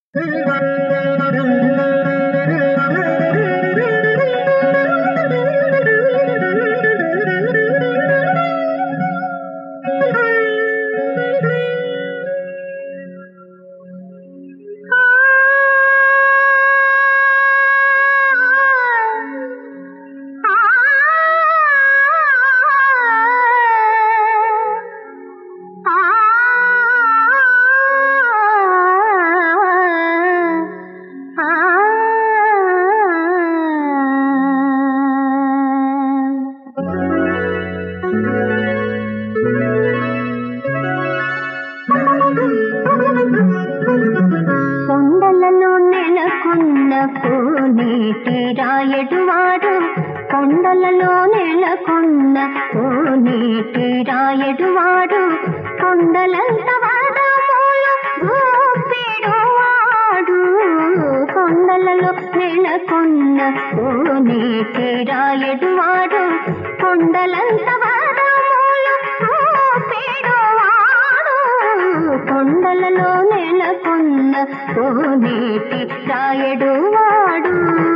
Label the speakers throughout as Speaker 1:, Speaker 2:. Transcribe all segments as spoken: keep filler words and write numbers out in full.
Speaker 1: కొండలలో నెలకొన్న కోనేటి రాయడువాడు, కొండలలో నెలకొన్న కోనేటి రాయడువాడు, కొండలంత వాదములు గూపెడువాడు. కొండలలో నెలకొన్న కోనేటి రాయడువాడు, కొండలంత వాదములు గూపెడువాడు. కొండలలో నెలకొన్న కోనేటి రాయడువాడు.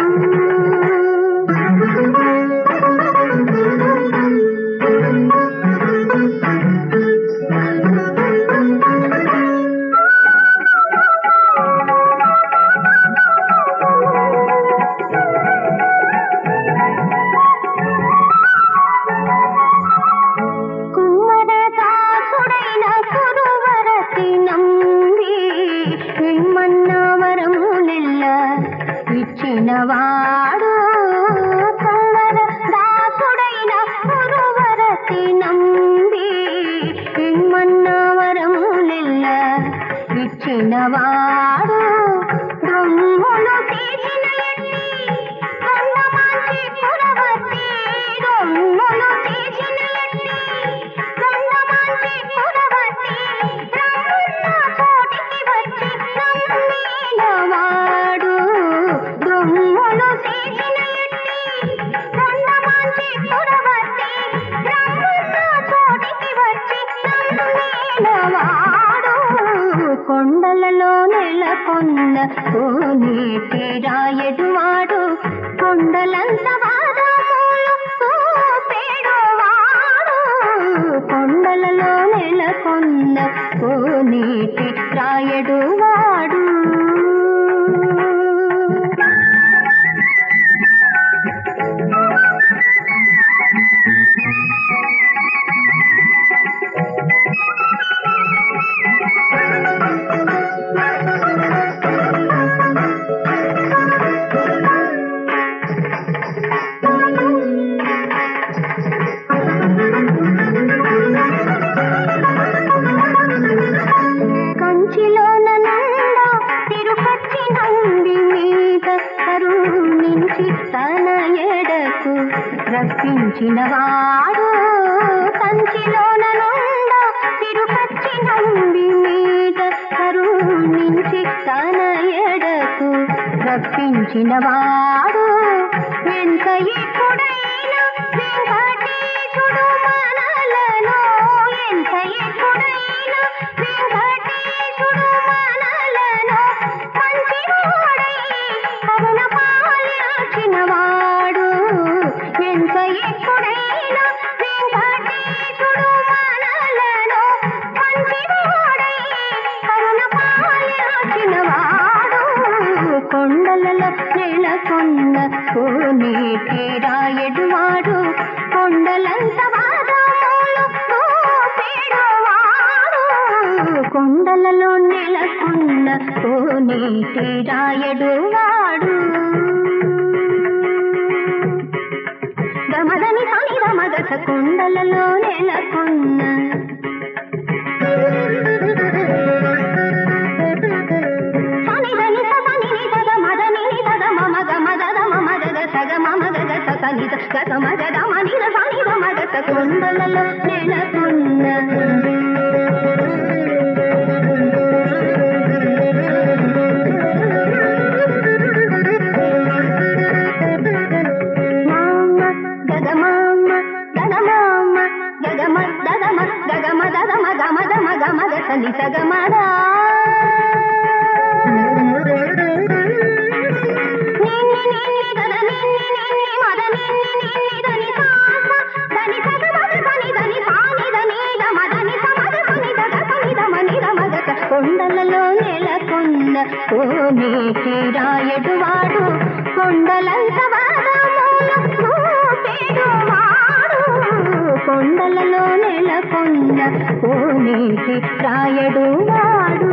Speaker 1: కుమ్మరదాసుడైన కురువరతి నంబి ఇమ్మన్నవరములెల్ల ఇచ్చినవాడు. కుమ్మరదాసుడైన కురువరతి నంబి ఇమ్మన్నవరములెల్ల ఇచ్చినవాడు. రొమ్ములు తీసిన ఎట్టి కొండమాంచి పురవతి, రొమ్ములు తీసిన ఎట్టి కొండమాంచి పురవతి, రమ్మున్న చోటికి వచ్చి రమ్మినవాడు. రొమ్ములు తీసిన ఎట్టి కొండమాంచి పురవతి, రమ్మున్న చోటికి వచ్చి రమ్మినవాడు. కొండలలో నెలకొన్న కోనేటి రాయడువాడు, కొండలంత వాదములు గూపెడువాడు. కొండలలో నెలకొన్న కోనేటి రాయడువాడు. కంచిలోన నుండా తిరుపతి నంది మీద కరుణించి తన ఎడకు రప్పించినవాడు. కంచిలోన నుండా తిరుపతి నంది మీద కరుణించి తన ఎడకు రప్పించినవాడు. ఎంత ఎప్పుడైనా వెంకటేశుడు మనలను, ఎంత ఎప్పుడైనా వెంకటేశుడు మనలను మంచివాడై కరుణ పాలించినవాడు. ఎంత ఎప్పుడైనా వెంకటేశుడు మనలను మంచివాడై కరుణ పాలించినవాడు. కొండలలో నెలకొన్న కోనేటి రాయడువాడు, కొండలంత వాదములు గూపెడువాడు. కొండలలో నెలకొన్న కోనేటి రాయడువాడు. గమదని సని గమగస కొండలలో నెలకొన్న కొండలలో నెలకొన్న మామ గగమామ గగమామ గగమ దగమ గగమ దగమ గమ దమ గమ గసని సగమరా నెలకొన్న కోనేటి రాయడు వాడు కొండలంత వాడు కొండలలో నెలకొన్న కోనేటి రాయడు వాడు